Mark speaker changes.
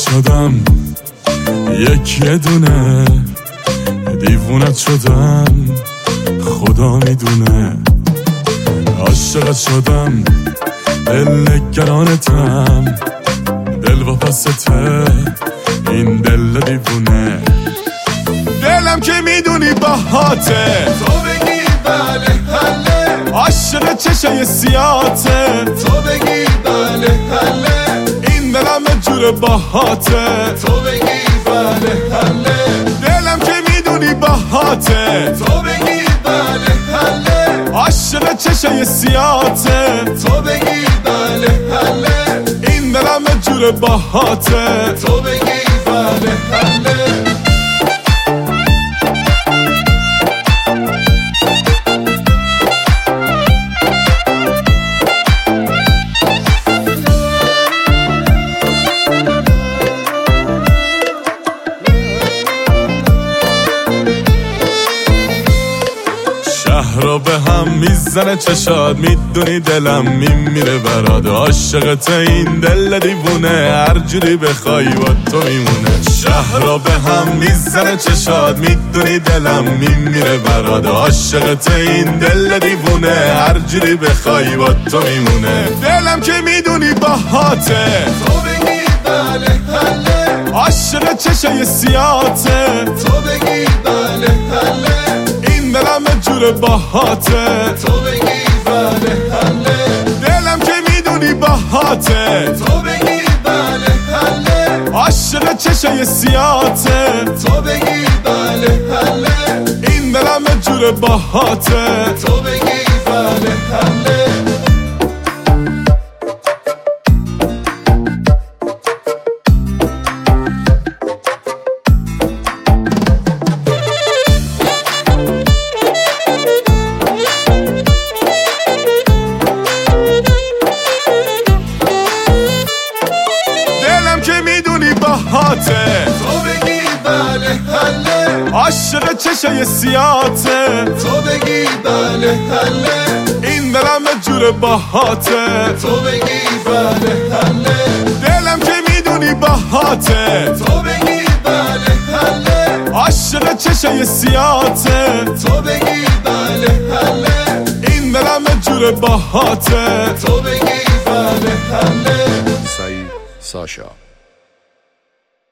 Speaker 1: شدم یه دونه، دیوونت شدم خدا میدونه. عاشقت شدم دل نگرانتم، دل واپسته این دل دیوونه. دلم که میدونی باهاته،
Speaker 2: تو بگی بله حله،
Speaker 1: عاشق چشای سیاته،
Speaker 2: تو بگی بله حله،
Speaker 1: این دلم جور باهاته،
Speaker 2: تو بگی بله حله،
Speaker 1: دلم که میدونی باهاته،
Speaker 2: تو بگی بله حله،
Speaker 1: عاشق چشای سیاته،
Speaker 2: تو بگی بله حله،
Speaker 1: این دلم جور باهاته،
Speaker 2: تو بگی بله حله.
Speaker 1: شهر رو به هم میزنه چشاد، میدونی دلم میمیره برات. عاشقت این دل دیوونه، هر جوری بخوای با تو میمونه. شهر رو به هم میزنه چشاد، میدونی دلم میمیره برات. عاشقت این دل دیوونه، هر جوری بخوای با تو میمونه. دلم که میدونی باهاته،
Speaker 2: تو بگی بله حله،
Speaker 1: عاشق چشای سیاته،
Speaker 2: تو بگی بله حله،
Speaker 1: این دلم جور باهاته،
Speaker 2: تو بگی بله حله،
Speaker 1: دلم که میدونی باهاته،
Speaker 2: تو بگی بله حله،
Speaker 1: عاشق چشای سیاته،
Speaker 2: تو بگی بله حله،
Speaker 1: این دلم جور باهاته،
Speaker 2: تو بگی بله حله.
Speaker 1: دلم که میدونی باهاته،
Speaker 2: تو بگی بله حله،
Speaker 1: عاشق چشای سیاته،
Speaker 2: تو بگی بله حله،
Speaker 1: این دلم جور باهاته،
Speaker 2: تو بگی بله حله،
Speaker 1: دلم که میدونی باهاته،
Speaker 2: تو بگی بله حله،
Speaker 1: عاشق چشای سیاته،
Speaker 2: تو بگی بله حله،
Speaker 1: این دلم جور باهاته،
Speaker 2: تو بگی بله حله.
Speaker 3: سعید ساشا